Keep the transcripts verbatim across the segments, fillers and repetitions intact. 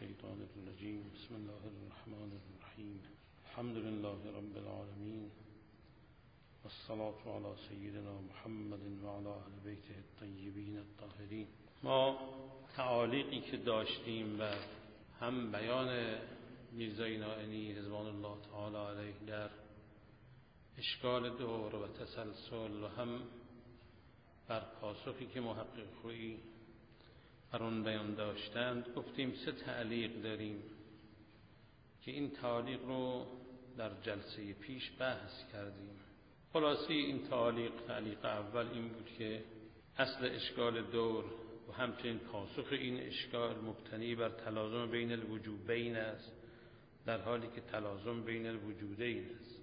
الشیطان الرجیم. بسم الله الرحمن الرحیم. الحمد لله رب العالمین والصلاة علی سیدنا محمد و علی اهل بیته الطیبین الطاهرین. ما تعالیقی که داشتیم و هم بیان میرزای نائینی رضوان الله تعالی علیه در اشکال دور و تسلسل و هم بر پاسخی که محقق خویی بر اون بیان داشتند گفتیم سه تعلیق داریم که این تعلیق رو در جلسه پیش بحث کردیم. خلاصی این تعلیق تعلیق اول این بود که اصل اشکال دور و همچنین پاسخ این اشکال مبتنی بر تلازم بین الوجوبین است، در حالی که تلازم بین الوجودین است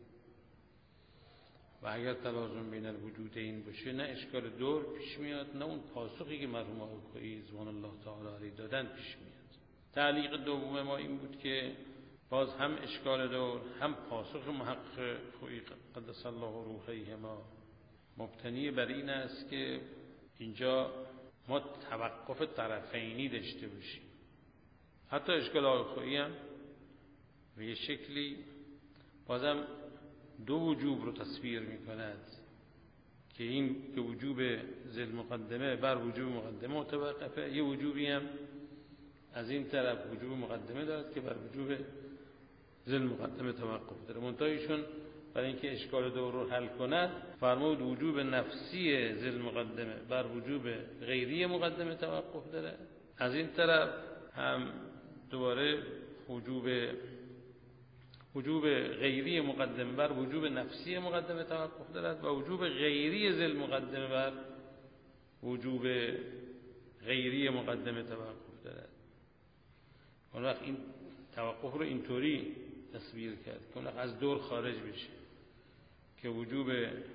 و اگر تلازم بین الوجودین باشه نه اشکال دور پیش میاد نه اون پاسخی که مرحوم آقای خویی رضوان الله تعالی علیه دادن پیش میاد. تعلیق دوم ما این بود که باز هم اشکال دور هم پاسخ محقق خویی قدس الله روحه ما مبتنی بر این است که اینجا ما توقف طرفینی داشته باشیم. حتی اشکال آقای خویی هم به یه شکلی بازم دو وجوب رو تصویر می کند که این که وجوب ذل مقدمه بر وجوب مقدمه متوقفه، یه وجوبی هم از این طرف وجوب مقدمه دارد که بر وجوب ذل مقدمه توقف داره. منتها ایشون برای اینکه اشکال دور رو حل کند فرمود وجوب نفسی ذل مقدمه بر وجوب غیری مقدمه توقف داره. از این طرف هم دوباره وجوب وجوب غیری مقدمه بر وجوب نفسی مقدمه توقف دارد و وجوب غیری ذل مقدمه بر وجوب غیری مقدمه توقف دارد. اون وقت این توقف رو اینطوری تصویر کرد که اون وقت از دور خارج بشه که وجوب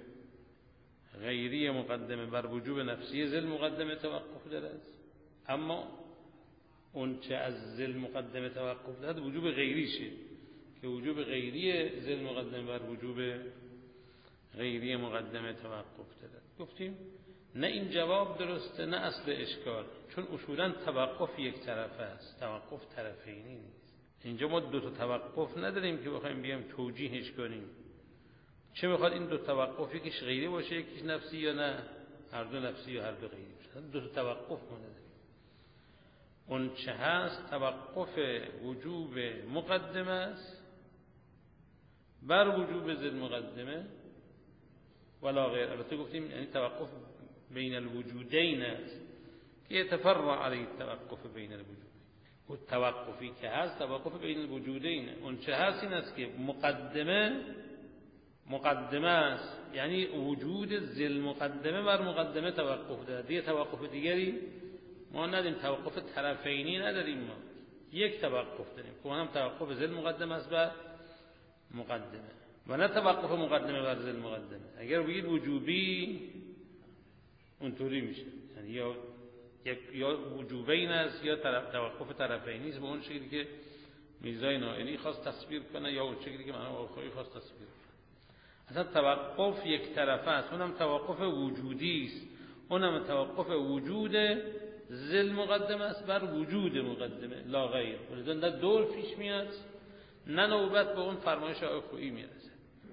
غیری مقدمه بر وجوب نفسی ذل مقدمه توقف دارد، اما اون چه از ذل مقدمه توقف دارد وجوب غیریشه که وجوب غیری ذل مقدمه بر وجوب غیری مقدمه توقف دارد. گفتیم نه این جواب درسته نه اصل اشکال، چون اصولا توقف یک طرفه است، توقف طرفینی نیست. اینجا ما دو تا توقف نداریم که بخوایم بیایم توجیهش کنیم. چه میخواد این دو توقف یکیش غیری باشه یکیش نفسی یا نه هر دو نفسی یا هر دو غیری باشه. دو تا توقف ما نداریم. اون چه هست توقف وجوب مقدمه است بر وجوب ذل مقدمه ولا غیر. البته گفتیم یعنی توقف بین الوجودین است که یتفرع علیه توقف بین الوجودین. و توقفی که هست توقف بین الوجودین. اون چه هست این است که مقدمه مقدمه است، یعنی وجود ذل مقدمه بر مقدمه توقف داره. دیگه توقف دیگری ما نداریم، توقف طرفینی نداریم، ما یک توقف داریم که هم توقف ذل مقدمه است بر مقدمه و نه توقف مقدمه بر ذل مقدمه. اگر بگید وجوبی اونطوری میشه، یعنی یا یا وجوبین است یا طرف توقف طرفینی است به اون شکلی که میرزای نائینی خواست تصویر کنه یا اون شکلی که من آقای خواست تصویر کنه. اصلا توقف یک طرفه است، اونم توقف وجودی است، اونم توقف وجود ذل مقدمه است بر وجود مقدمه لا غیر. ولذا نه دور پیش میاد نه نوبت به اون فرمایش آقای خویی میرسه.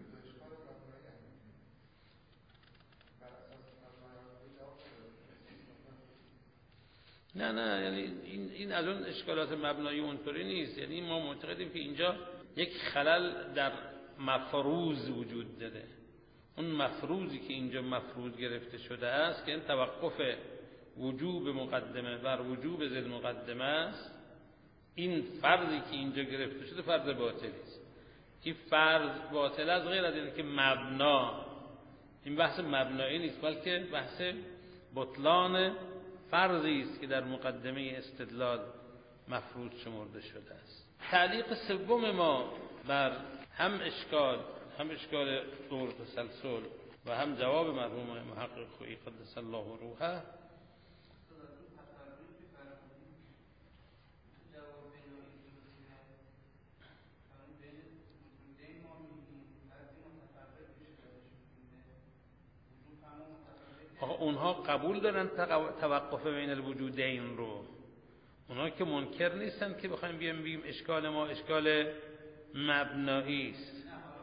نه نه یعنی این این از اون اشکالات مبنایی اونطوری نیست. یعنی ما معتقدیم که اینجا یک خلل در مفروض وجود داره. اون مفروضی که اینجا مفروض گرفته شده است که این توقف وجوب مقدمه بر وجوب ذل مقدمه است، این فرضی که اینجا گرفته شده فرض باطلی است. این فرض باطل است غیر از اینکه مبنا، این بحث مبنایی نیست بلکه بحث بطلان فرضی است که در مقدمه استدلال مفروض شمرده شده است. تعلیق سوم ما بر هم اشکال هم اشکال دور تسلسل و هم جواب مرحوم محقق خویی قدس الله روحه اونها قبول دارن توقف بین الوجودین رو، اونا که منکر نیستن که بخوایم بیام بگیم اشکال ما اشکال مبنایی است.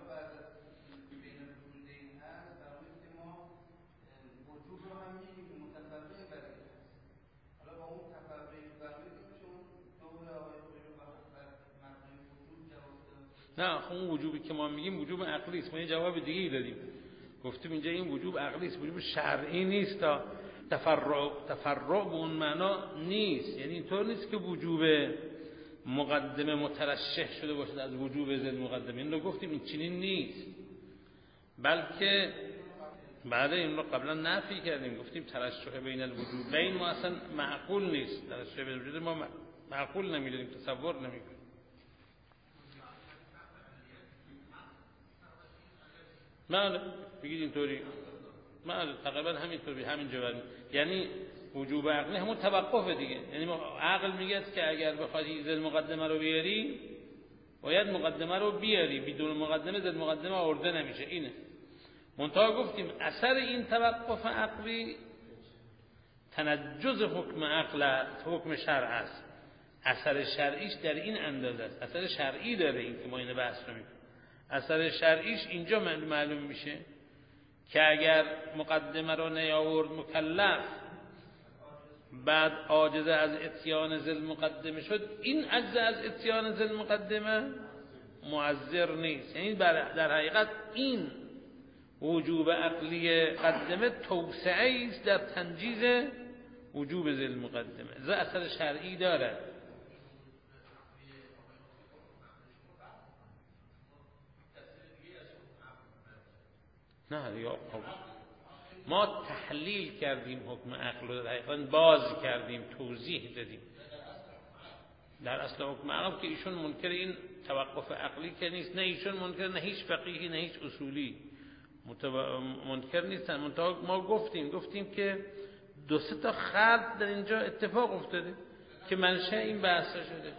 نه خب اون وجوبی که ما میگیم وجوب عقلی است. ما یه جواب دیگه ای دادیم، گفتیم اینجا این وجوب عقلی است، وجوب شرعی نیست. تا تفرع تفرع به اون معنا نیست، یعنی اینطور نیست که وجوب مقدمه مترشح شده باشد از وجوب ذل مقدمه. این رو گفتیم این چنین نیست، بلکه بعد این رو قبلا نفی کردیم، گفتیم ترشح بین الوجوب بین ما اصلا معقول نیست، ترشح بین الوجود ما معقول نمیدونیم، تصور نمیکنیم. بله بگید اینطوری، بله تقریبا همینطوری همین جواب. یعنی وجوب عقلی همون توقف دیگه، یعنی عقل میگه که اگر بخوای ذل مقدمه رو بیاری باید مقدمه رو بیاری، بدون مقدمه ذل مقدمه آورده نمیشه. اینه منتها گفتیم اثر این توقف عقلی تنجز حکم عقل حکم شرع است، اثر شرعیش در این اندازه است. اثر شرعی داره این که ما اینو بحث رو میکنیم. اثر شرعیش اینجا معلوم میشه که اگر مقدمه رو نیاورد مکلف بعد عاجز از اتیان ذل مقدمه شد، این عجز از اتیان ذل مقدمه معذر نیست. یعنی در حقیقت این وجوب عقلی مقدمه توسعه است در تنجیز وجوب ذل مقدمه، ز اثر شرعی داره. نه یا ما تحلیل کردیم حکم عقل رو، در حقیقت باز کردیم، توضیح دادیم. در اصل حکم عقل که ایشون منکر این توقف عقلی که نیست، نه ایشون منکر، نه هیچ فقیهی، نه هیچ اصولی منکر نیستن. منتها ما گفتیم گفتیم که دو سه تا خلط در اینجا اتفاق افتاده که منشأ این بحث شده.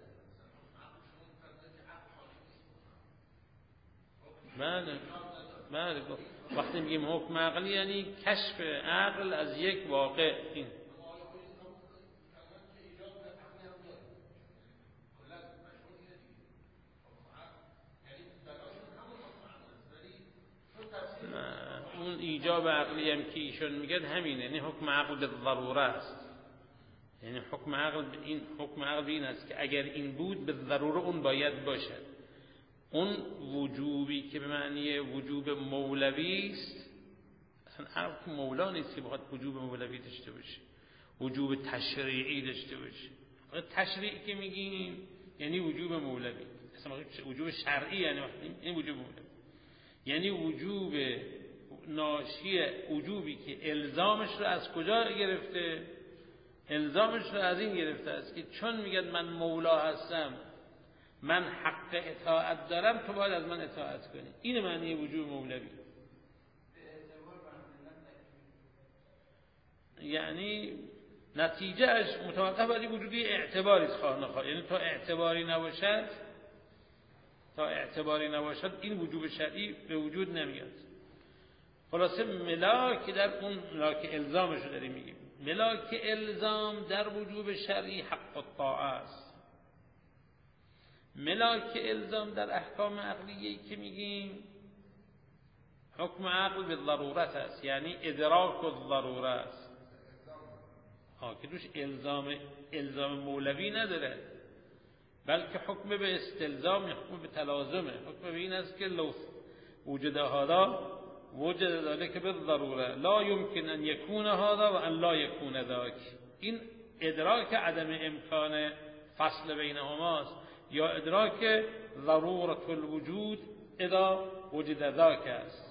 بله بله وقتی میگیم حکم عقلی یعنی کشف عقل از یک واقع. این اون ایجاب عقلی هم که ایشون میگن همینه، یعنی حکم عقل به ضروره است. یعنی حکم عقل این حکم عقل این است که اگر این بود به ضروره اون باید باشد. اون وجوبی که به معنی وجوب مولوی است، اصلا عقل که مولا نیست که بخواد وجوب مولوی داشته باشه، وجوب تشریعی داشته باشه. تشریعی که میگیم یعنی وجوب مولوی، اصلا وجوب شرعی یعنی این وجوب مولوی، یعنی وجوب ناشی، وجوبی که الزامش رو از کجا گرفته؟ الزامش رو از این گرفته است که چون میگه من مولا هستم، من حق اطاعت دارم، تو باید از من اطاعت کنی. این معنی وجوب مولوی. یعنی نتیجهش متوقف بر وجودی اعتباری است، خواه نخواه. یعنی تا اعتباری نباشد تا اعتباری نباشد این وجوب شرعی به وجود نمیاد. خلاصه ملاک در اون ملاک الزامش رو داریم میگیم. ملاک الزام در وجوب شرعی حق الطاعه است. ملاک الزام در احکام عقلیه که میگیم حکم عقل به ضرورت است، یعنی ادراک الضروره است. ها که دوش الزام الزام مولوی نداره، بلکه حکم به استلزام، حکم به تلازمه. حکم به این است که لو وجد هذا وجد ذلك بالضروره لا يمكن ان يكون هذا و ان لا يكون ذاك. این ادراک عدم امکان فصل بینهماست، یا ادراک ضرورت الوجود اذا وجد ذاک است.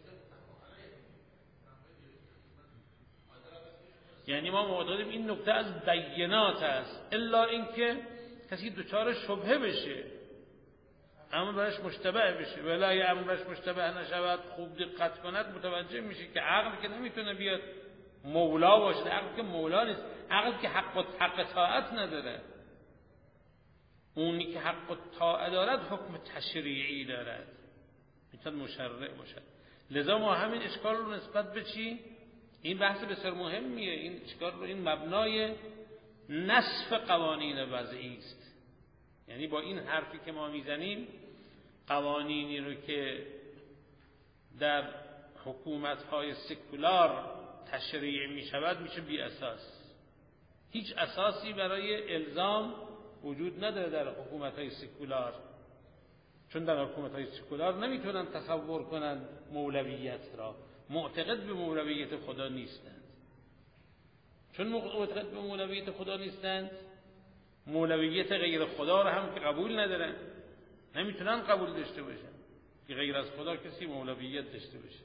یعنی ما معتقدیم این نکته از بینات است، الا اینکه کسی دچار شبهه بشه، امر برش مشتبه بشه. ولی امر برش مشتبه نشود، خوب دقت کند متوجه میشه که عقل که نمیتونه بیاد مولا باشه. عقل که مولا نیست، عقل که حق و حق طاعت نداره. اونی که حق و طاعت دارد حکم تشریعی دارد، میتونه مشرع باشد. لذا ما همین اشکال رو نسبت به چی؟ این بحث بسیار مهمیه. این اشکال رو، این مبنای نصف قوانین وضعی است. یعنی با این حرفی که ما میزنیم قوانینی رو که در حکومت‌های سکولار تشریع می‌شود میشه بی اساس. هیچ اساسی برای الزام وجود نداره در حکومت‌های سکولار، چون در حکومت‌های سکولار نمیتونن تصور کنند مولویت را، معتقد به مولویت خدا نیستند. چون معتقد به مولویت خدا نیستند، مولویت غیر خدا را هم که قبول ندارن، نمیتونن قبول داشته باشن که غیر از خدا کسی مولویت داشته باشه.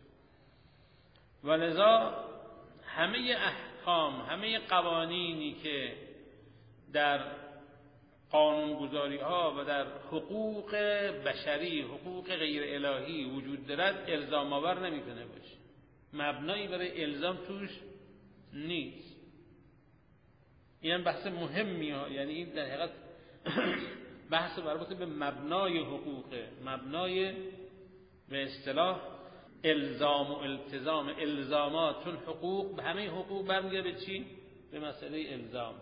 ولذا همه احکام، همه قوانینی که در قانونگذاری ها و در حقوق بشری، حقوق غیر الهی وجود دارد الزام آور نمیتونه باشه، مبنایی برای الزام توش نیست. این بحث مهمی ها، یعنی این در حقیقت بحث مربوط به مبنای حقوقه، مبنای به اصطلاح الزام و التزام، الزامات، چون حقوق به همه حقوق برمیگرده به چی؟ به مسئله الزام.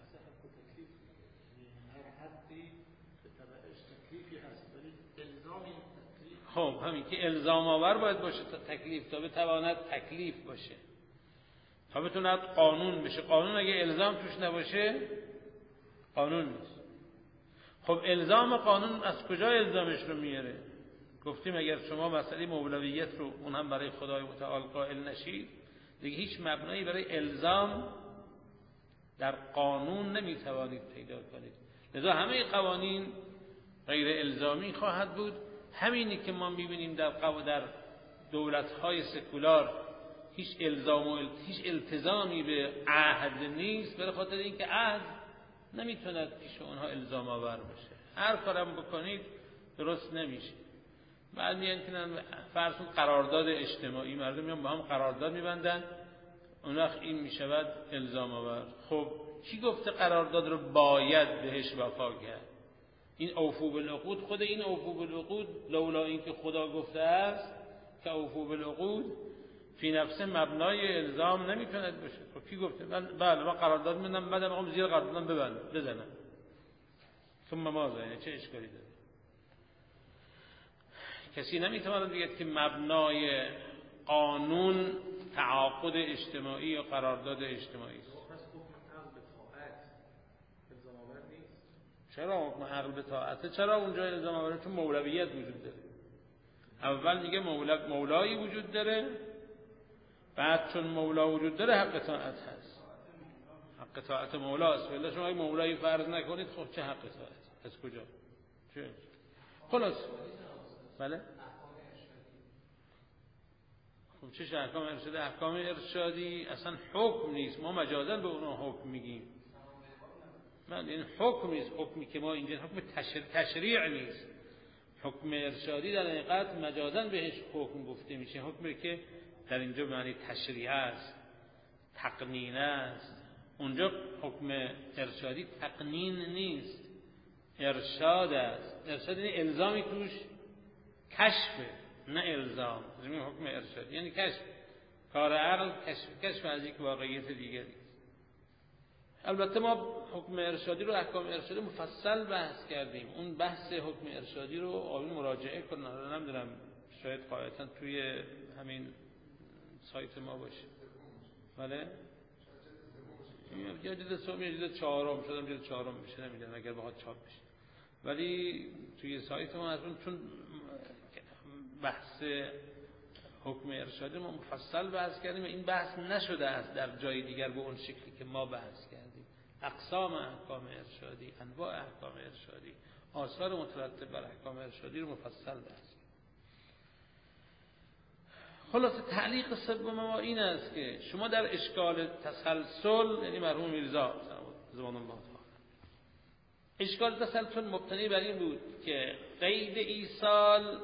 خب همین که الزام آور باید باشه تا تکلیف، تا بتواند تکلیف باشه، تا بتواند قانون بشه. قانون اگه الزام توش نباشه قانون نیست. خب الزام قانون از کجا الزامش رو میاره؟ گفتیم اگر شما مسئله مولویت رو اون هم برای خدای متعال قائل نشید، دیگه هیچ مبنایی برای الزام در قانون نمیتوانید پیدا کنید. لذا همه قوانین غیر الزامی خواهد بود. همینی که ما میبینیم در در دولت‌های سکولار هیچ الزام و هیچ التزامی به عهد نیست، برای خاطر اینکه عهد نمیتوند پیش اونها الزام آور باشه. هر کارم بکنید درست نمیشه. بعد میگن که فرض کن قرارداد اجتماعی، مردم میان با هم قرارداد میبندن، اون وقت این میشود الزام آور. خب کی گفته قرارداد رو باید بهش وفا کرد؟ این اوفو بالعقود، خود این اوفو بالعقود لولا اینکه خدا گفته است که اوفو بالعقود فی نفسه مبنای الزام نمیتوند باشه. خب کی گفته؟ بله من قرارداد میبندم، بعد میخوام زیر قراردادم ببندم بزنم، ثم ماذا؟ یعنی چه اشکالی داره؟ کسی نمیتواند بگه که مبنای قانون تعاقد اجتماعی یا قرارداد اجتماعی است. چرا حکم عقل به طاعته؟ چرا اونجا الزام آوره؟ چون مولویت وجود داره. اول میگه مولا مولایی وجود داره، بعد چون مولا وجود داره حق طاعت هست. حق طاعت مولاست. ولی شما اگه مولایی فرض نکنید خب چه حق طاعت؟ از کجا؟ چه؟ خلاص بله؟ خب چه احکام ارشادی؟ احکام ارشادی اصلا حکم نیست، ما مجازاً به اونها حکم میگیم. من این حکم نیست، حکمی که ما اینجا حکم تشریع, تشریع نیست. حکم ارشادی در حقیقت مجازاً بهش حکم گفته میشه، حکمی که در اینجا به معنی تشریع است، تقنین است. اونجا حکم ارشادی تقنین نیست، ارشاد است. ارشاد یعنی الزامی توش کشفه، نه الزام. زمین حکم ارشادی یعنی کشف، کار عقل کشف، کشف از یک واقعیت دیگری. البته ما حکم ارشادی رو، احکام ارشادی مفصل بحث کردیم. اون بحث حکم ارشادی رو آیون مراجعه کنن، نمیدونم شاید قاعدتا توی همین سایت ما باشه. بله؟ یا جلد سوم یا جلد چهارم، شدم جلد چهارم میشه، نمیدونم اگر بخواد چاپ بشه. ولی توی سایت ما هستون، چون بحث حکم ارشادی ما مفصل بحث کردیم و این بحث نشده است در جای دیگر به اون شکلی که ما بحث کردیم. اقسام احکام ارشادی، انواع احکام ارشادی، آثار مترتب بر احکام ارشادی رو مفصل بحث کردیم. خلاصه تعلیق سوم ما این است که شما در اشکال تسلسل، یعنی مرحوم میرزا زمان الله تعالی، اشکال تسلسل مبتنی بر این بود که قید ایصال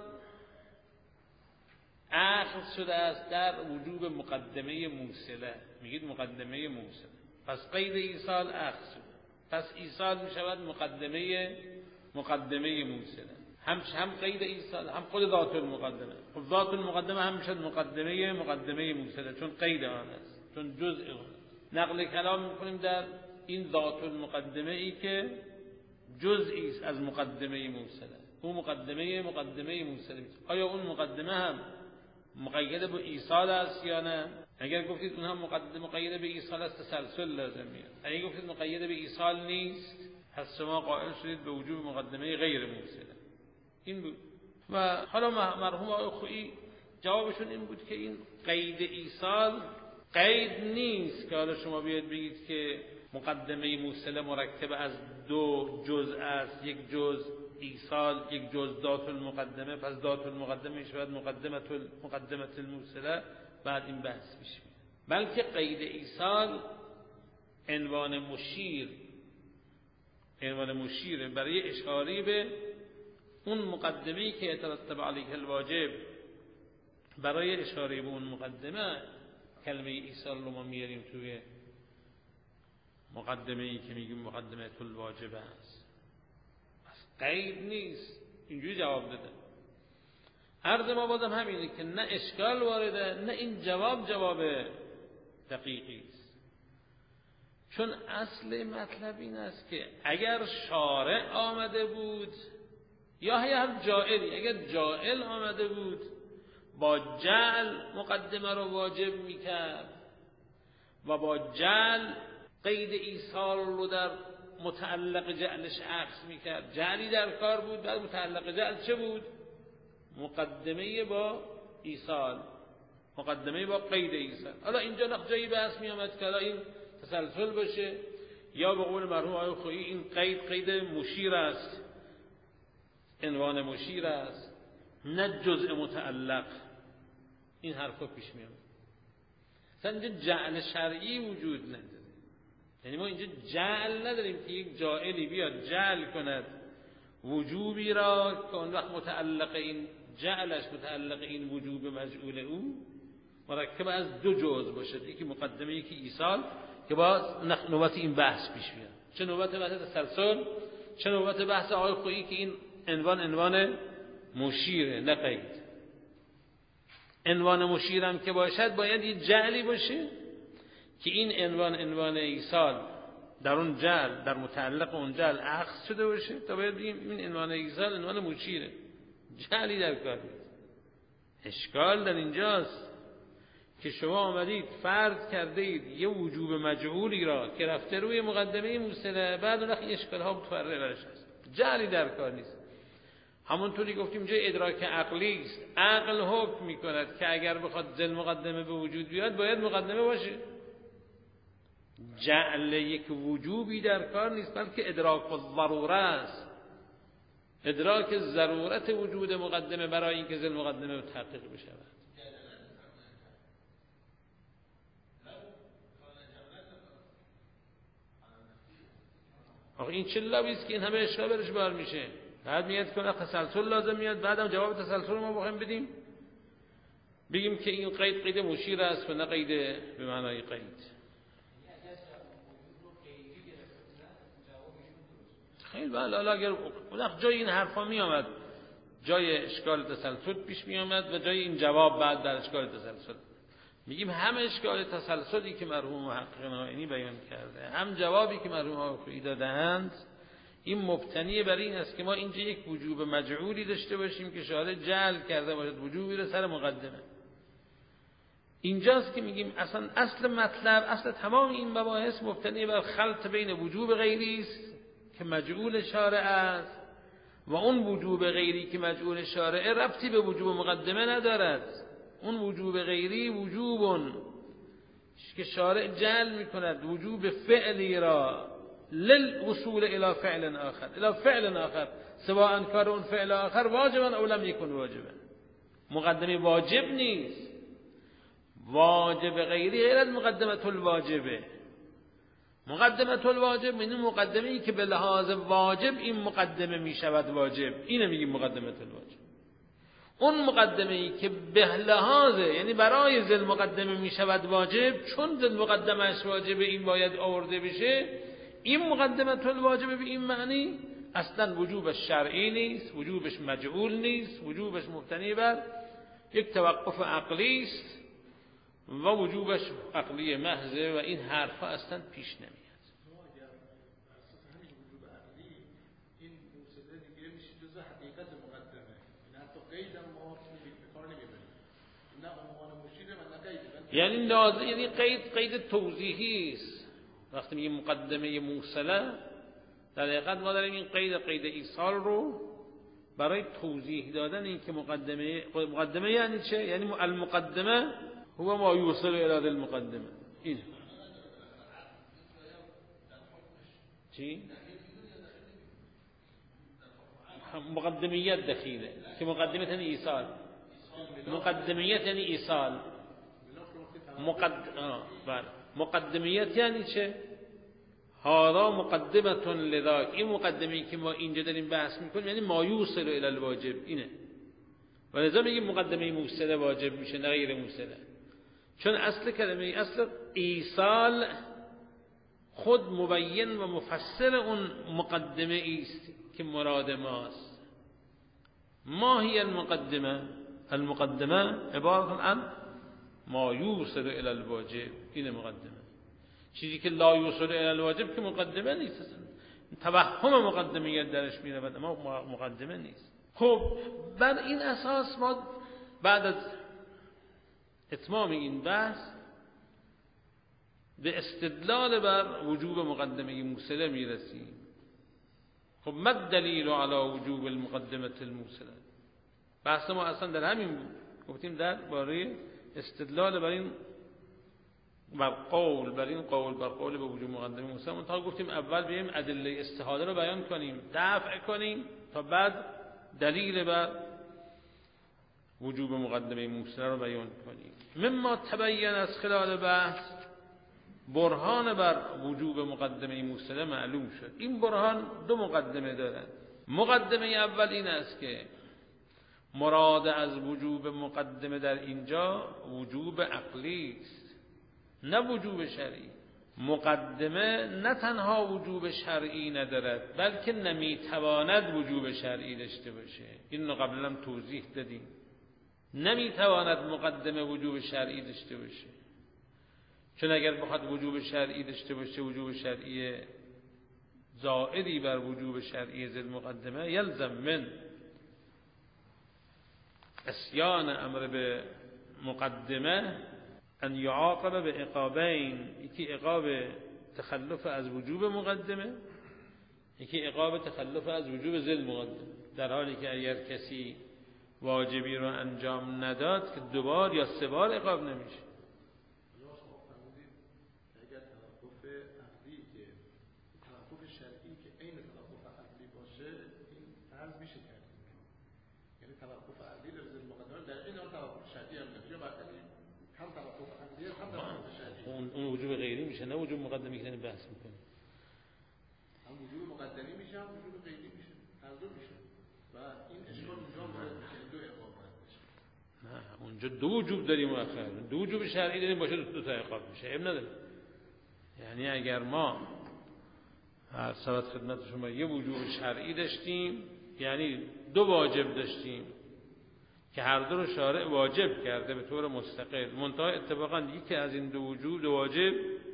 اخذ شده است در وجوب مقدمه موصله. میگید مقدمه موصله، پس قید ایصال اخذ شده، پس ایصال می شود مقدمه مقدمه موصله. هم هم قید ایصال، هم خود ذات المقدمه. خب ذات المقدمه هم میشد مقدمه مقدمه موصله، چون قید آن است، چون جزء آن. نقل کلام میکنیم در این ذات المقدمه ای که جزئی است از مقدمه موصله. اون مقدمه مقدمه موصله. آیا اون مقدمه هم مقید به ایصال است یا نه؟ اگر گفتید اونها مقدمه مقید به ایصال است تسلسل لازم میاد. اگر گفتید مقید به ایصال نیست پس شما قائل شدید به وجوب مقدمه غیر موصله. این بود. و حالا مرحوم آقای خویی جوابشون این بود که این قید ایصال قید نیست که حالا شما بیاید بگید که مقدمه موصله مرکب از دو جزء است، یک جزء ایصال، یک جزء ذات المقدمه، پس ذات المقدمه میشود مقدمه مقدمه الموصله. بعد این بحث میشه. بلکه قید ایصال عنوان مشیر عنوان مشیر برای اشاره به اون مقدمه‌ای که يترتب علیه الواجب. برای اشاره به اون مقدمه کلمه ایصال رو ما میاریم توی مقدمه‌ای که میگیم مقدمه الواجب است. پس قید نیست. اینجوری جواب داده. عرض ما بازم همینه که نه اشکال وارده نه این جواب جواب دقیقی است. چون اصل مطلب این است که اگر شارع آمده بود یا هر جائلی، اگر جائل آمده بود با جعل مقدمه رو واجب میکرد و با جعل قید ایصال رو در متعلق جعلش عکس میکرد، جعلی در کار بود، بعد متعلق جعل چه بود؟ مقدمه با ایصال، مقدمه با قید ایصال. حالا اینجا نقجایی بحث میامد که حالا این تسلسل باشه یا به قول مرحوم آقای خویی این قید قید مشیر است، عنوان مشیر است، نه جزء متعلق. این حرفا پیش میاد. مثلا اینجا جعل شرعی وجود نداره. یعنی ما اینجا جعل نداریم که یک جائلی بیاد جعل کند وجوبی را که اون وقت متعلق این جعلش متعلق این وجوب مجعول او مرکب از دو جزء باشه، یکی مقدمه یکی ایصال، که باز نوبت این بحث پیش میاد. چه نوبت بحث تسلسل، چه نوبت بحث آقای خویی که این عنوان عنوان مشیره نه قید. عنوان مشیرم که باشد باید یه جعلی باشه که این عنوان عنوان ایصال در اون جعل در متعلق اون جعل عکس شده باشه تا باید بگیم این عنوان ایصال عنوان مشیره. جعلی در کار نیست. اشکال در اینجاست که شما آمدید فرض کرده اید یه وجوب مجعولی را که رفته روی مقدمه موصله، بعد اون این اشکال ها متفرقش هست. جعلی در کار نیست. همونطوری گفتیم جای ادراک عقلی است. عقل حکم میکند که اگر بخواد ذل مقدمه به وجود بیاد باید مقدمه باشه. جعل یک وجوبی در کار نیست، بلکه ادراک الضروره است. ادراک ضرورت وجود مقدمه برای اینکه ذل مقدمه تحقیق بشود. آخه این چه لابیست که این همه اشکال برش بار میشه. بعد میاد که تسلسل لازم میاد، بعدم جواب تسلسل ما بخوایم بدیم بگیم که این قید قید مشیر است و نه قید به معنای قید. خیلی بله. حالا اگر وقت جای این حرفا می آمد جای اشکال تسلسل پیش می آمد و جای این جواب بعد در اشکال تسلسل میگیم هم اشکال تسلسلی که مرحوم محقق نائینی بیان کرده هم جوابی که مرحوم آقایی دادند این مبتنی بر این است که ما اینجا یک وجوب مجعولی داشته باشیم که شارع جعل کرده باشد وجوبی رو سر مقدمه. اینجاست که میگیم اصلا اصل مطلب اصل تمام این مباحث مبتنی بر خلط بین وجوب غیری است که مجعول شارع است و اون وجوب غیری که مجعول شارع ربطی به وجوب مقدمه ندارد. اون وجوب غیری وجوبون که شارع جعل میکند وجوب فعلی را للوصول الى فعل آخر الى فعل آخر سواء کان اون فعل آخر واجبا او لم یکن واجبا. مقدمه واجب نیست. واجب غیری غیر از مقدمه الواجبه. مقدمه الواجب یعنی مقدمه ای که به لحاظ واجب این مقدمه می شود واجب. اینو میگیم مقدمه الواجب. اون مقدمه ای که به لحاظ یعنی برای ذل مقدمه می شود واجب، چون ذل مقدمهش واجب این باید آورده بشه، این مقدمه الواجب به این معنی اصلا وجوبش شرعی نیست، وجوبش مجعول نیست، وجوبش مبتنی بر یک توقف عقلی است و وجوبش عقلی محضه و این حرفا اصلا پیش نمیاد. جزء حقیقت مقدمه. این حتی قید هم ما به کار نمیبریم. نه عنوان مشیره و نه قید. یعنی لازم یعنی قید قید توضیحی است. وقتی میگه مقدمه موصله در حقیقت ما داریم این قید قید ایصال رو برای توضیح دادن این که مقدمه مقدمه یعنی چه؟ یعنی المقدمه هو ما یوصل الی المقدمه. این چی؟ مقدمیت دخیله که مقدمه یعنی ایصال. مقدمیت یعنی ایصال. مقدم مقدمیت یعنی چه؟ هذا مقدمه لذاک. این مقدمه‌ای که ما اینجا داریم بحث میکنیم یعنی ما یوصل الی الواجب اینه. و لذا میگیم مقدمه موصله واجب میشه نه غیر موصله. چون اصل کلمه اصل ایصال خود مبین و مفسر اون مقدمه است که مراد ماست. ما هی المقدمه؟ المقدمه عبارت عن ما یوصل الی الواجب. این مقدمه. چیزی که لا یوصل الی الواجب که مقدمه نیست. توهم مقدمیت درش میره و ما مقدمه نیست. خب بر این اساس ما بعد از اتمام این بحث به استدلال بر وجوب مقدمه موصله میرسیم. خب ما الدلیل علی وجوب المقدمه الموصله؟ بحث ما اصلا در همین بود. گفتیم در باره استدلال بر این بر قول بر این قول بر قول به وجوب مقدمه موصله منتها گفتیم اول بیایم ادله استحاله رو بیان کنیم، دفع کنیم تا بعد دلیل بر وجوب مقدمه موصله رو بیان کنیم. مما تبین از خلال بحث برهان بر وجوب مقدمه موصله معلوم شد. این برهان دو مقدمه دارد. مقدمه اول این است که مراد از وجوب مقدمه در اینجا وجوب عقلی است نه وجوب شرعی. مقدمه نه تنها وجوب شرعی ندارد بلکه نمیتواند وجوب شرعی داشته باشه. این رو قبلا توضیح دادیم. نمیتواند مقدمه وجوب شرعی داشته باشه، چون اگر بخواد وجوب شرعی داشته باشه وجوب شرعی زائدی بر وجوب شرعی ذی المقدمه یلزم من اسیان امر به مقدمه ان یعاقب به عقابین. یکی عقاب تخلف از وجوب مقدمه، یکی عقاب تخلف از وجوب ذی المقدمه. در حالی که اگر کسی واجبی رو انجام نداد که دوبار یا سه بار عقاب نمیشه. اگر توقف عقلی که توقف شرعی که عین توقف عقلی باشه این فرض میشه کرد. یعنی توقف عقلی در ذی المقدمه در این حال توقف شرعی هم نمیشه. بعد هم توقف عقلی هم توقف شرعی. اون اون وجوب غیری میشه نه وجوب مقدمی که داریم بحث میکنیم. هم وجوب مقدمی میشه هم وجوب غیری میشه. هر دو میشه. و این اشکال اونجا وارد میشه. دو عقاب وارد میشه. نه اونجا دو وجوب داریم مؤخر. دو وجوب شرعی داریم باشه دو تا عقاب میشه. عیب نداره. یعنی اگر ما هر سبت خدمت شما یه وجوب شرعی داشتیم یعنی دو واجب داشتیم که هر دو رو شارع واجب کرده به طور مستقل، منتها اتفاقا یکی از این دو وجوب دو واجب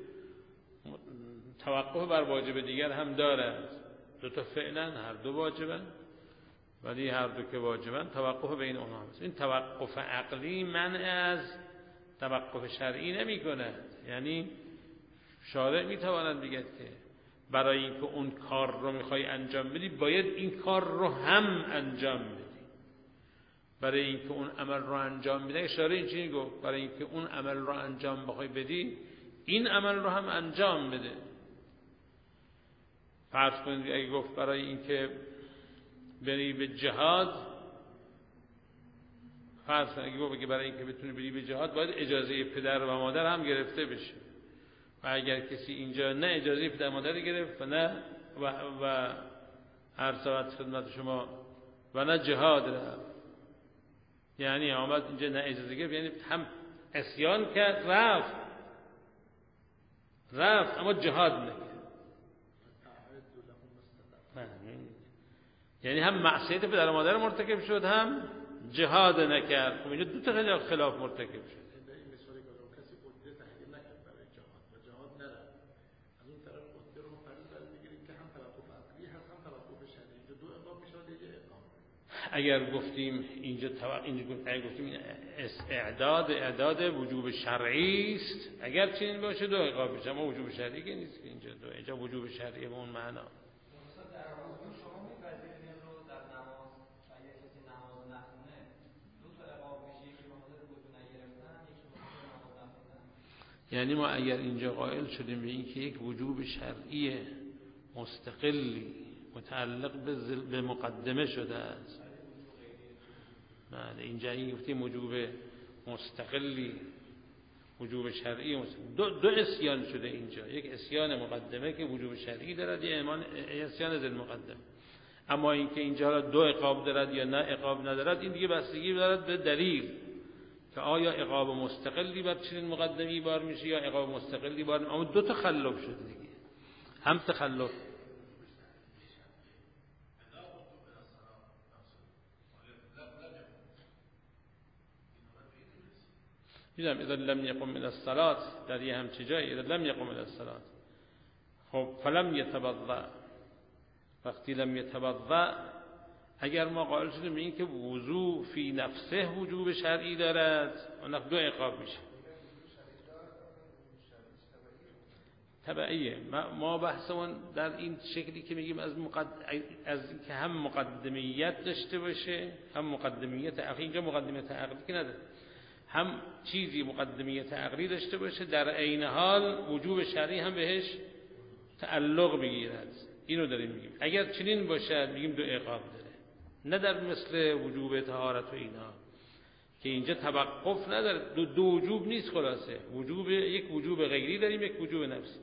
توقف بر واجب دیگر هم دارد. دو تا فعلا هر دو واجبن ولی هر دو که واجبن توقف بین اونها هست. این توقف عقلی منع از توقف شرعی نمی کند. یعنی شارع می تواند بگه که برای اینکه اون کار رو میخوای انجام بدی باید این کار رو هم انجام بدی. برای اینکه اون عمل رو انجام بده شارع این چیزی گفت برای اینکه اون عمل رو انجام بخوای بدی این عمل رو هم انجام بده. فرض کنید اگه گفت برای اینکه بری به جهاد، فرض کنید اگه گفت برای اینکه بتونی بری به جهاد باید اجازه پدر و مادر هم گرفته بشه و اگر کسی اینجا نه اجازه پدر و مادر گرفت و نه و, و هر ساعت خدمت شما و نه جهاد رفت، یعنی آمد اینجا نه اجازه گرفت یعنی هم عصیان کرد رفت رفت اما جهاد نکرد. یعنی هم معصیت پدر و مادر مرتکب شد هم جهاد نکرد. خب اینجا دو تا خلاف مرتکب شد. این مثالی که کسی قدره تحقیق نکرد برای جهاد و جهاد نرفت، از اون طرف قدره رو فرض در میگیریم که هم توقف عقلی هست هم توقف شرعی. اینجا دو اقام میشه دیگه اقام. اگر گفتیم اینجا اگر گفتیم این اعداد اعداد وجوب شرعی است، اگر چنین باشه دو عقاب میشه، اما وجوب شرعی که نیست که اینجا دو، اینجا وجوب شرعی به اون معنا. یعنی ما اگر اینجا قائل شدیم به این که یک وجوب شرعی مستقلی متعلق به مقدمه شده است، اینجا این گفتیم وجوب مستقلی وجوب شرعی دو, دو اسیان شده اینجا، یک اسیان مقدمه که وجوب شرعی دارد، یک اسیان ذل مقدمه. اما اینکه اینجا دو عقاب دارد یا نه عقاب ندارد، این دیگه بستگی دارد به دلیل که آیا عقاب مستقلی بر چنین مقدمی بار میشه یا عقاب مستقلی بار میشه. اما دو تخلف شده دیگه، هم تخلف میدونم اذا لم يقم من الصلاة، در یه هم چه جایی اذا لم يقم من الصلاة، خب فلم يتوضأ، وقتی لم يتوضأ اگر ما قائل شدیم این که وضو فی نفسه وجوب شرعی دارد، اون دو عقاب میشه تبعیه. ما بحثمون در این شکلی که میگیم از مقد... از اینکه هم مقدمیت داشته باشه، هم مقدمیت عقلی، اینجا مقدمیت عقلی که نداره، هم چیزی مقدمیت عقلی داشته باشه در عین حال وجوب شرعی هم بهش تعلق بگیرد، اینو داریم میگیم. اگر چنین باشه میگیم دو عقاب داره، نه در مثل وجوب طهارت و اینا که اینجا توقف نداره، دو, دو وجوب نیست، خلاصه وجوب یک وجوب غیری داریم، یک وجوب نفسی.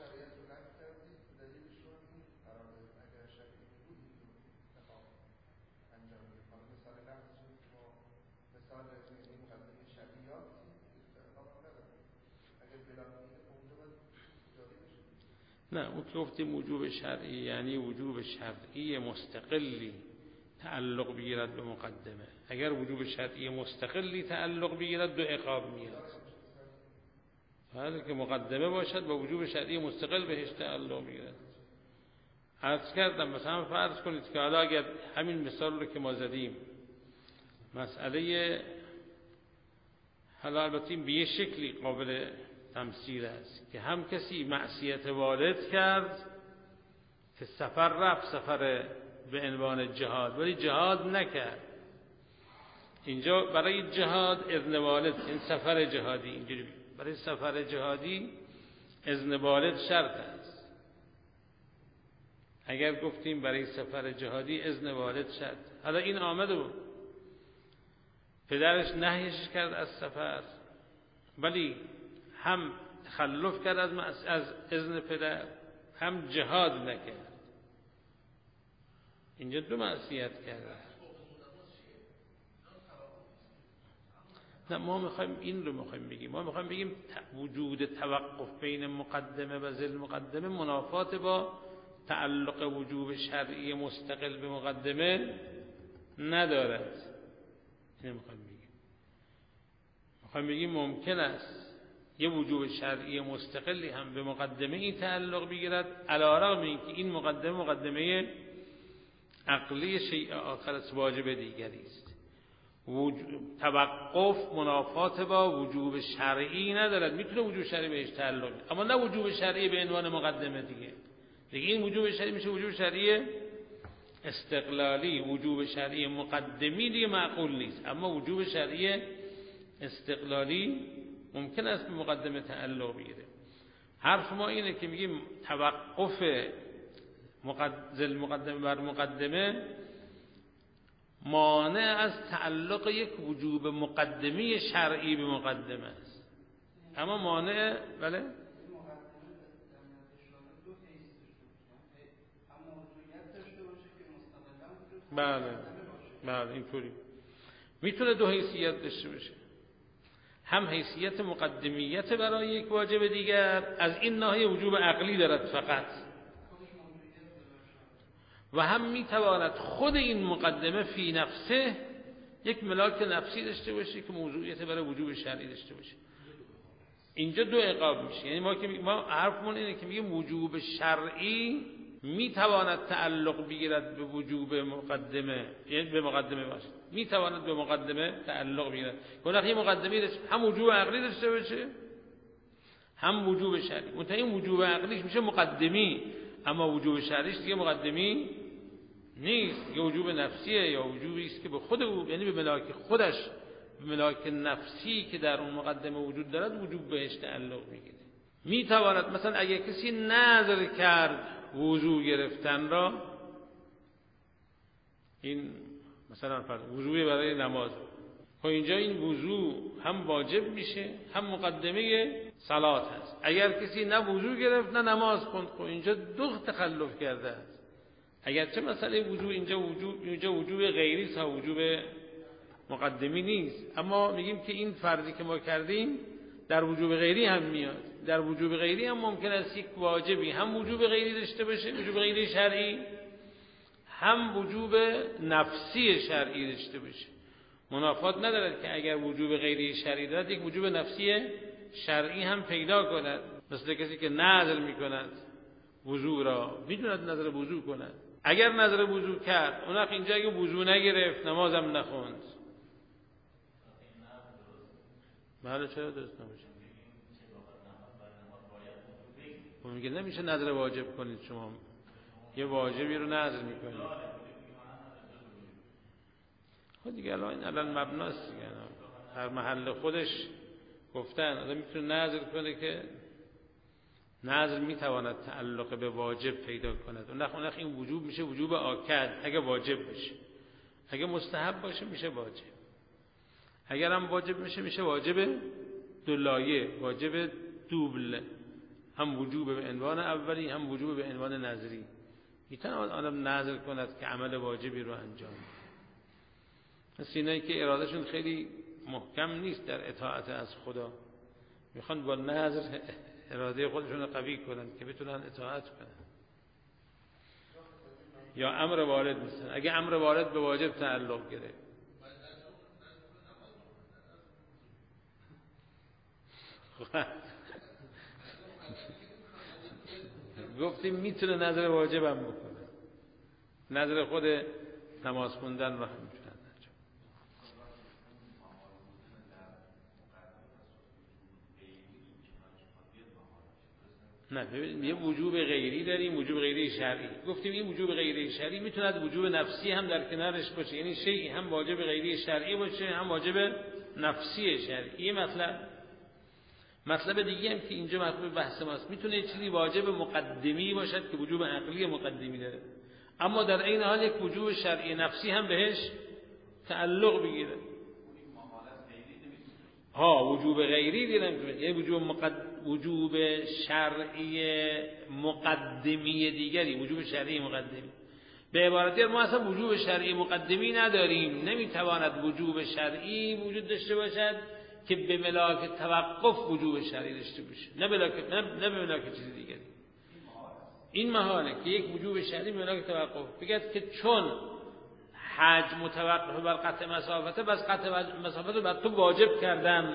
نه اون که گفتیم وجوب شرعی یعنی وجوب شرعی مستقلی تعلق بگیرد به مقدمه. اگر وجوب شرعی مستقلی تعلق بگیرد دو عقاب میاد، حالا که مقدمه باشد با وجوب شرعی مستقل بهش تعلق بگیرد. عرض کردم مثلا فرض کنید که حالا اگر همین مثال رو که ما زدیم، مسئله حالا البته به یه شکلی قابل تمثیل است که هم کسی معصیت والد کرد که سفر رفت، سفر به عنوان جهاد، ولی جهاد نکرد. اینجا برای جهاد اذن والد، این سفر جهادی اینجوری برای سفر جهادی اذن والد شرط است. اگر گفتیم برای سفر جهادی اذن والد شرط، حالا این آمد و پدرش نهیش کرد از سفر، ولی هم تخلف کرد از از اذن پدر، هم جهاد نکرد، اینجا دو معصیت کرده. نه ما میخوایم این رو میخوایم بگیم، ما میخوایم بگیم وجود توقف بین مقدمه و ذل مقدمه منافات با تعلق وجوب شرعی مستقل به مقدمه ندارد. اینو میخوایم بگیم. میخوایم بگیم ممکن است یه وجوب شرعی مستقلی هم به مقدمه این تعلق بگیرد، علی رغم اینکه این مقدمه مقدمه عقلی شیء آخر است، واجب دیگری است. توقف منافات با وجوب شرعی ندارد، میتونه وجوب شرعی بهش تعلق، اما نه وجوب شرعی به عنوان مقدمه دیگه. دیگه این وجوب شرعی میشه وجوب شرعی استقلالی، وجوب شرعی مقدمی دیگه معقول نیست، اما وجوب شرعی استقلالی ممکن است به مقدمه تعلق بگیره. حرف ما اینه که میگیم توقف مقدم مقدمه بر مقدمه مانع از تعلق یک وجوب مقدمی شرعی به مقدمه است، اما مانع بله بله بله اینطوری میتونه دو حیثیت داشته باشه، هم حیثیت مقدمیت برای یک واجب دیگر، از این ناحیه وجوب عقلی دارد فقط، و هم میتواند خود این مقدمه فی نفسه یک ملاک نفسی داشته باشه که موضوعیت برای وجوب شرعی داشته باشه. اینجا دو عقاب میشه. یعنی ما که ما حرفمون اینه که میگیم وجوب شرعی میتواند تعلق بگیرد به وجوب مقدمه، یعنی به مقدمه باشه، میتواند به مقدمه تعلق بگیرد. وقتی یه مقدمه هم وجوب عقلی داشته باشه هم وجوب شرعی. منتها این وجوب عقلیش میشه مقدمی، اما وجوب شرعیش دیگه مقدمی نیست، دیگه وجوب نفسیه یا وجوبی است که به خود او، یعنی به ملاک خودش، به ملاک نفسی که در اون مقدمه وجود دارد وجوب بهش تعلق میگیره. میتواند مثلا اگه کسی نظر کرد وضو گرفتن را، این مثلا فرض وضوء برای نماز، خب اینجا این وضو هم واجب میشه هم مقدمه صلات هست. اگر کسی نه وضو گرفت نه نماز خوند، خب اینجا دو تخلف کرده است. اگرچه مسئله وضو اینجا وجوب اینجا وجوب غیری است، وجوب مقدمی نیست، اما میگیم که این فرضی که ما کردیم در وجوب غیری هم میاد. در وجوب غیری هم ممکن است یک واجبی هم وجوب غیری داشته باشه، وجوب غیری شرعی، هم وجوب نفسی شرعی داشته باشه. منافات ندارد که اگر وجوب غیری شرعی دارد یک وجوب نفسی شرعی هم پیدا کند. مثل کسی که نذر میکند وضو را، میدوند نذر وضو کند، اگر نذر وضو کرد اون وقت اینجا اگه وضو نگرفت نمازم نخوند، بله چرا درست نمیشه؟ خب میگه نمیشه نذر واجب کنید، شما یه واجبی رو نذر میکنید. خب دیگه الان الان مبناست دیگه، هر محل خودش گفتن آدم میتونه نذر کنه که نذر میتواند تعلق به واجب پیدا کند. اون وقت این وجوب میشه وجوب آکد اگه واجب بشه، اگه مستحب باشه میشه واجب، اگر هم واجب میشه میشه واجب دولایه، واجب دوبل، هم وجوب به عنوان اولی هم وجوب به عنوان نظری. میتونه آدم نظر کند که عمل واجبی رو انجام بده. اینایی که ارادهشون خیلی محکم نیست در اطاعت از خدا، میخوان با نظر اراده خودشون رو قوی کنن که بتونن اطاعت کنن. یا امر وارد مثلا، اگه امر وارد به واجب تعلق گرفت، گفتیم میتونه نظر واجب هم بکنه، نظر خود نماز خوندن رو هم میتونه انجام. نه ببینید یه وجوب غیری داریم، وجوب غیری شرعی. گفتیم این وجوب غیری شرعی میتونه وجوب نفسی هم در کنارش باشه، یعنی شیئی هم واجب غیری شرعی باشه هم واجب نفسی شرعی. این مطلب مطلب دیگه هم که اینجا مطلب بحث ماست، میتونه یه چیزی واجب مقدمی باشد که وجوب عقلی مقدمی داره، اما در عین حال یک وجوب شرعی نفسی هم بهش تعلق بگیره. ها وجوب غیری دیدم، یعنی وجوب مقد... وجوب شرعی مقدمی دیگری، وجوب شرعی مقدمی. به عبارت دیگر ما اصلا وجوب شرعی مقدمی نداریم، نمیتواند وجوب شرعی وجود داشته باشد که به ملاک توقف وجوب شرعی داشته باشه، نه ملاک نه, نه به ملاک چیز دیگری. این محاله که یک وجوب شرعی به ملاک توقف بگید که چون حج متوقف بر قطع مسافته، بس قطع مسافت رو بر تو واجب کردم.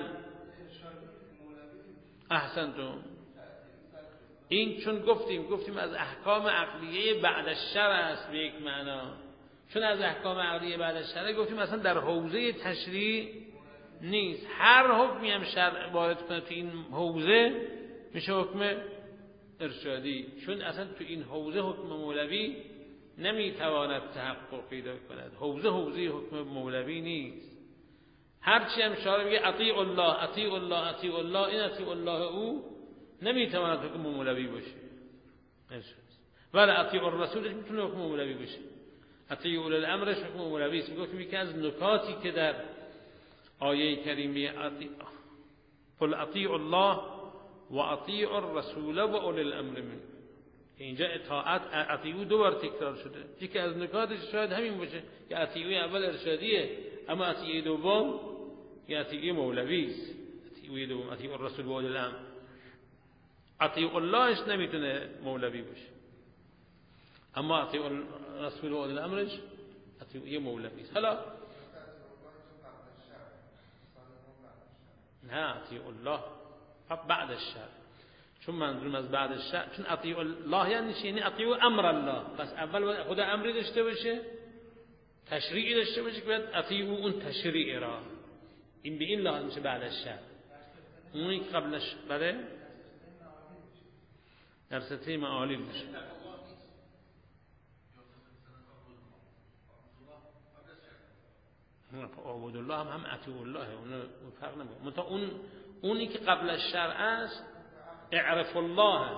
احسنتم. این چون گفتیم گفتیم از احکام عقلیه بعد از شرع است به یک معنا، چون از احکام عقلیه بعد از شرع گفتیم اصلا در حوزه تشریع نیست. هر حکمی هم شرع وارد کنه تو این حوزه میشه حکم ارشادی، چون اصلا تو این حوزه حکم مولوی نمیتواند تحقق پیدا کند. حوزه حوزه حکم مولوی نیست. هرچی هم شارع میگه اطیع الله اطیع الله اطیع الله، این اطیع الله او نمیتواند حکم مولوی باشه. ولی اطیع الرسولش میتونه حکم مولوی باشه. اطیع اولی الامرش حکم مولوی است. میگه که از نکاتی که در آیه کریمه قل اطیع الله و اطیع الرسول و اولی الامر منکم، اینجا اطاعت اطیعو دو بار تکرار شده. یکی از نکاتش شاید همین باشه که اطیعو اول ارشادیه، اما اطیعو دوم یا اطیعو مولوی است. اطیعو دوم اطیع الرسول و اولی الامر. اطیع اللهش نمیتونه مولوی باشه، اما اطیع الرسول و اولی الامرش اطیعو مولوی است. حالا نه اطیع الله بعد الشرع، چون منظور از بعد الشرع، چون اطیع الله یعنی چی؟ یعنی اطیع امر الله. پس اول باید خدا امری داشته باشه، تشریعی داشته باشه که باید اطیع اون تشریع را. این به این لحاظ میشه بعد الشرع. اونی که قبلش بله در سطح معالی میشه. عبود الله هم هم اطیع الله، اون فرق نمیکنه. منتها اون اونی که قبل از شرع است اعرف الله،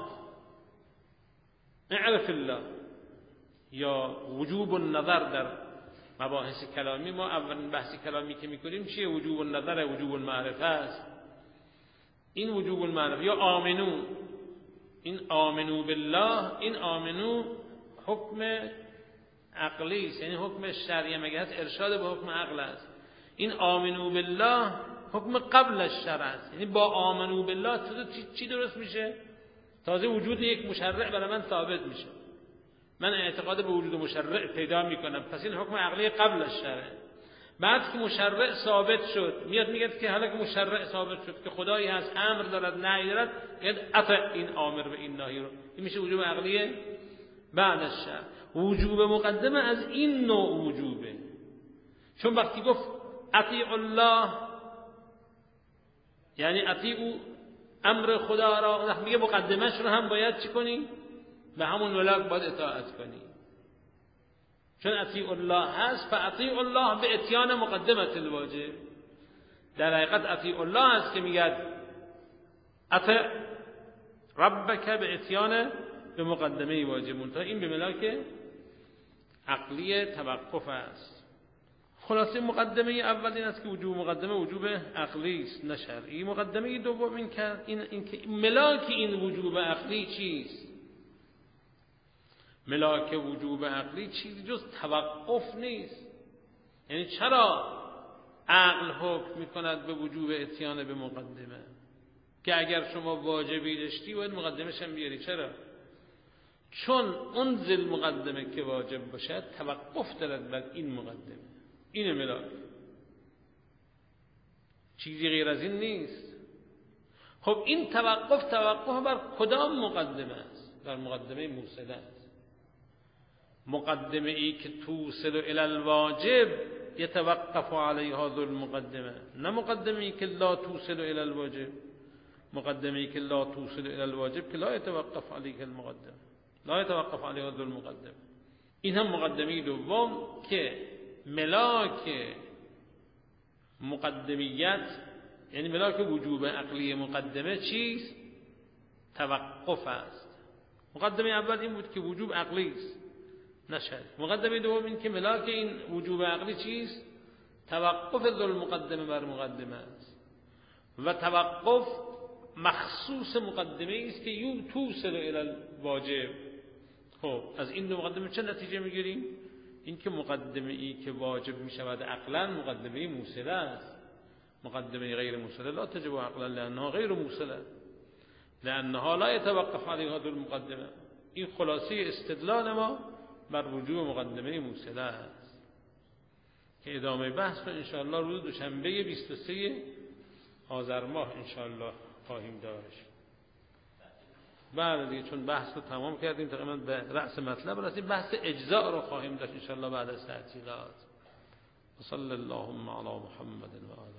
اعرف الله، یا وجوب النظر. در مباحث کلامی ما اولین بحث کلامی که میکنیم چیه؟ وجوب النظر، وجوب المعرفه است. این وجوب المعرفه یا آمنو، این آمنو بالله، این آمنو حکم عقلی است، یعنی حکم شرعی مگه هست ارشاد به حکم عقل است. این آمنو بالله حکم قبل از شرع است، یعنی با آمنو بالله چی درست میشه؟ تازه وجود یک مشرع برای من ثابت میشه، من اعتقاد به وجود مشرع پیدا میکنم، پس این حکم عقلی قبل از شرع. بعد که مشرع ثابت شد میاد میگه که حالا که مشرع ثابت شد که خدایی هست، امر دارد نهی دارد، میگه اطع این امر و این نهی رو. این میشه وجوب عقلی بعد از شرع. وجوب مقدمه از این نوع وجوبه، چون وقتی گفت اطیع الله یعنی اطیع امر خدا را، وقتی میگه مقدمهش رو هم باید چی کنی؟ به همون ولاک باید اطاعت کنی، چون اطیع الله هست. فاطیع الله به اتیان مقدمه الواجب. در حقیقت اطیع الله هست که میگه اطع ربک به اتیان به مقدمه واجب. منتها این به ملاک عقلی توقف است. خلاصه مقدمه اول این است که وجوب مقدمه وجوب عقلی است نه شرعی. مقدمه دوم این که این, این که ملاک این وجوب عقلی چیست؟ ملاک وجوب عقلی چیزی جز توقف نیست. یعنی چرا عقل حکم میکند به وجوب اتیان به مقدمه؟ که اگر شما واجبی داشتی باید مقدمش هم بیاری. چرا؟ چون اون ذل مقدمه که واجب باشد توقف دارد بر این مقدمه. این ملاک، چیزی غیر از این نیست. خب این توقف توقف بر کدام مقدمه است؟ بر مقدمه موصله است. مقدمه ای که توصل الی الواجب یتوقف علیها ذو المقدمه، نه مقدمه ای که لا توصل الی الواجب. مقدمه ای که لا توصل الی الواجب که لا یتوقف علیها المقدمه، لا یتوقف علیها ذو المقدمه. این هم مقدمه دوم که ملاک مقدمیت یعنی ملاک وجوب عقلی مقدمه چیست؟ توقف است. مقدمه اول این بود که وجوب عقلی است نه شرعی. مقدمه دوم این که ملاک این وجوب عقلی چیست؟ توقف ذو المقدمه بر مقدمه است. و توقف مخصوص مقدمه است که یو توصل الی الواجب. خب از این دو مقدمه چه نتیجه میگیریم؟ این که مقدمه ای که واجب می شود عقلا مقدمه موصله است. مقدمه غیر موصله لا تجب عقلا لانها غیر موصله، لانها لا يتوقف عليها ذو المقدمه. این خلاصه استدلال ما بر وجوب مقدمه موصله است که ادامه بحث رو ان شاء الله روز دوشنبه بیست و سه آذر ماه ان شاء الله خواهیم داشت. بعد دیگه چون بحث رو تمام کردیم تقریبا به رأس مطلب رسیدیم، بحث اجزاء رو خواهیم داشت ان شاء الله بعد از تعطیلات. صلی اللهم علی محمد و آله